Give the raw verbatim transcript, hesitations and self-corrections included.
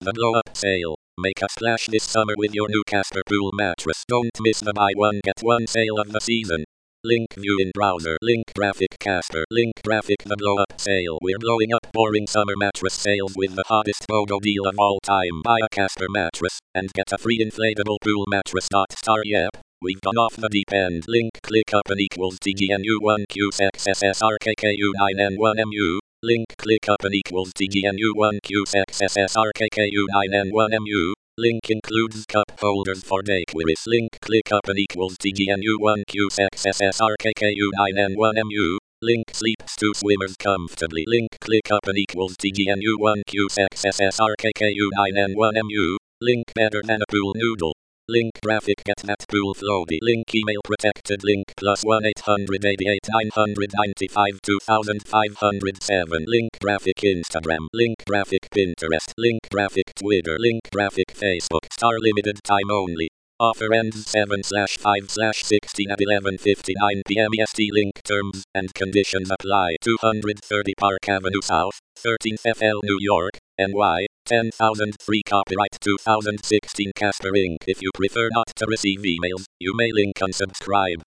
The blow-up sale. Make a splash this summer with your new Casper Pool mattress. Don't miss the buy one get one sale of the season. Link view in browser. Link graphic Casper. Link graphic the blow-up sale. We're blowing up boring summer mattress sales with the hottest BOGO deal of all time. Buy a Casper mattress and get a free inflatable pool mattress. Star yep. We've gone off the deep end. Link click up and equals T G N U one Q X S S R K K U nine N one M U. Link click up and equals T G N U one Q X S S R K K U nine N one M U. Link includes cup holders for daiquiris. Link click up and equals T G N U one Q X S S R K K U nine N one M U. Link sleeps two swimmers comfortably. Link click up and equals T G N U one Q X S S R K K U nine N one M U. Link better than a pool noodle. Link graphic get that pool floaty. Link email protected. Link plus one eight hundred eighty-eight nine ninety-five two thousand five hundred seven. Link graphic Instagram. Link graphic Pinterest. Link graphic Twitter. Link graphic Facebook. Star limited time only. Offer ends seven slash five slash sixteen at eleven fifty-nine p m E S T. Link terms and conditions apply. two thirty Park Avenue South, thirteenth F L New York, N Y, ten thousand three. Copyright two thousand sixteen Casper Incorporated. If you prefer not to receive emails, you may link unsubscribe.